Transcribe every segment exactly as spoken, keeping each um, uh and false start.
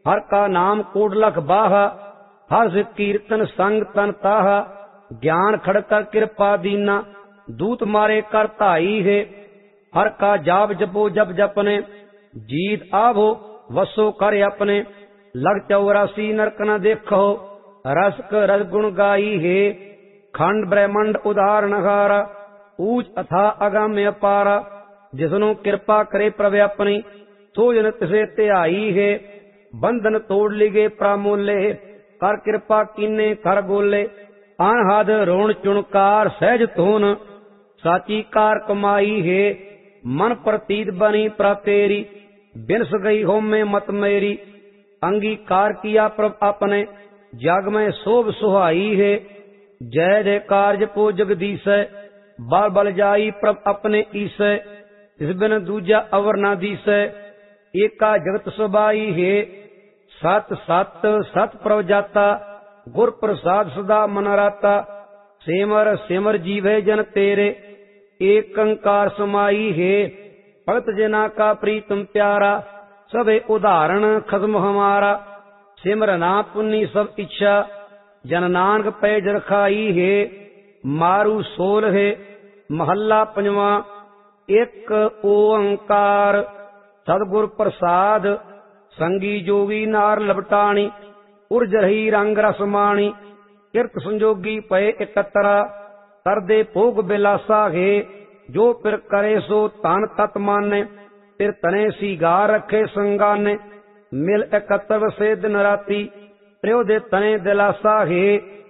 हर का नाम कोट लख बाहा, हर्ष कीर्तन संग तन ताहा। ज्ञान खड़कर कृपा दीना, दूत मारे कर धाई है। हर का जाप जपो जप जपने, जीत आवो वसो कर अपने। लग चौरासी नरक न देखो, रसक रस गुण गाई है। खंड ब्रह्मंड उदाहरण हारा, ऊच अथा अगम्य पारा। जिसनु कृपा करे प्रभ अपनी, सो जन तिसे ध्याई है। बंधन तोड़ लिगे प्रामोले, कर कृपा कीने कर गोले। अनहद रोण चुणकार सहज धोन, साची कार कमाई है। मन प्रतीत बनी प्रातेरी, बिनस गई हो में मत मेरी। अंगीकार किया प्रभ अपने, जग में शोभ सुहाई है। जय जय कार्य पो जगदीश, बल बल जाई प्रभ अपने ईस। इस बिन दूजा अवर ना दीस, एका जगत सबाई है। सत सत सत प्रभ जाता, गुर प्रसाद सदा मन राता। सिमर सिमर जीवे जन तेरे, एक कंकार समाई है। भगत जना का प्रीतम प्यारा, सबे उदाहरण खत्म हमारा। सिमर ना पुन्नी सब इच्छा, जन नानक पैज रखाई है। मारू सोल है महला पंजवा, एक ओंकार सतगुर प्रसाद। संगी जोगी नार लपटाणी, उर्ज रही रंग रसमाणी। किरत संजोगी पए एकतरा, करदे भोग बिलासा है। जो पिर करे सो तन तत माने, तिर तने सीगार रखे संगाने। मिल एकत्र से दिन राती, प्रियो दे तने दिलासा है।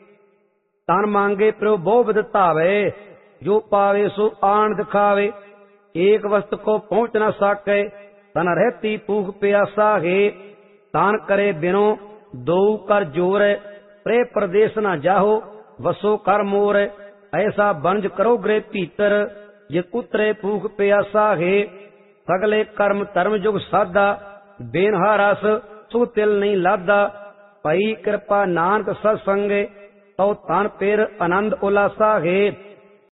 तन मांगे प्रियो बहु विध धावे, जो पावे सो आन दिखावे। एक वस्त को पहुंच न सके, तन रहती भूख प्यासा है। तान करे बिनो दो कर जोर, प्रे प्रदेश न जाहो वसो कर मोर। ऐसा बंज करो गृह भीतर, जे उतरे भूख प्यासा है। सगले कर्म धर्म जुग साधा, बेनहा रस सो तिल नहीं लादा। पई कृपा नानक सत्संगे, तो तन पेर आनंद उलासा है।